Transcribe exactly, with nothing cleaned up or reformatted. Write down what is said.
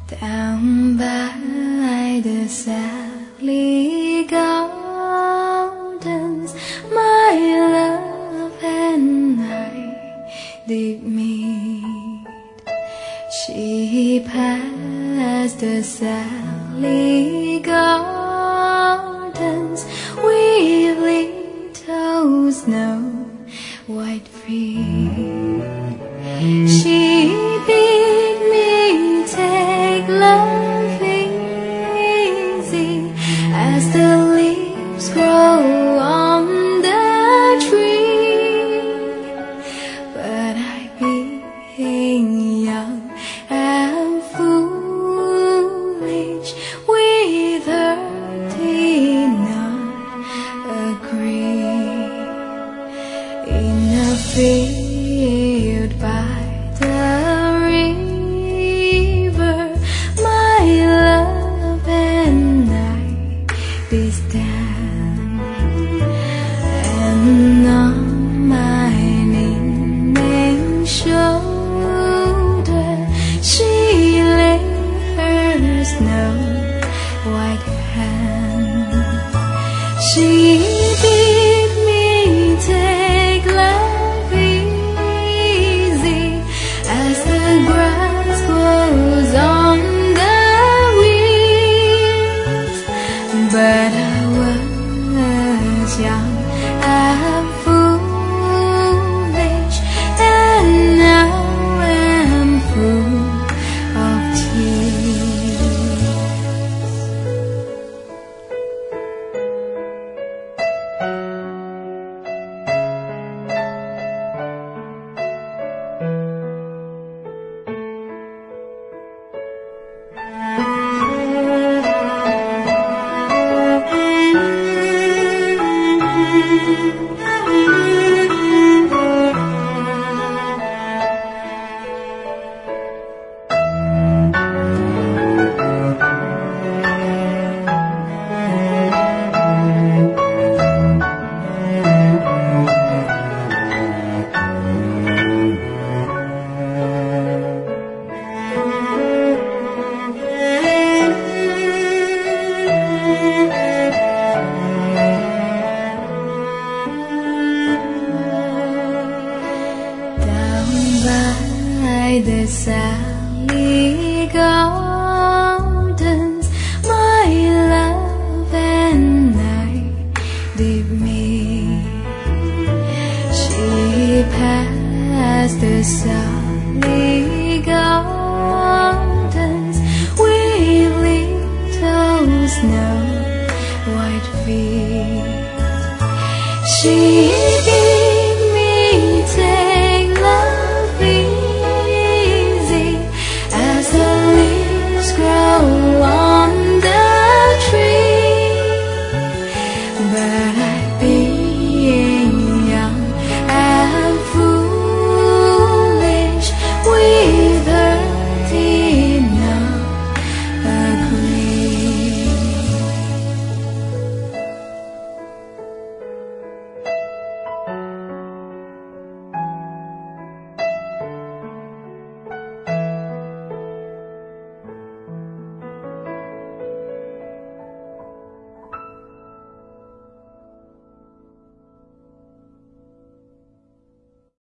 Down by the Sally Gardens, my love and I did meet. She passed the Sally Gardens with little snow white feet. She bid me take love easy as the leaves grow on the tree. But I, being young and foolish, with her did not agree. In a field by the river, my love and I did stand, and on my kneeling shoulder she laid her snow white hand. She bid me take love easy as the grass grows on the weeds. But I was young and foolish, and now am full of tears. By the Sally Gardens, my love and I did meet. She passed the Sally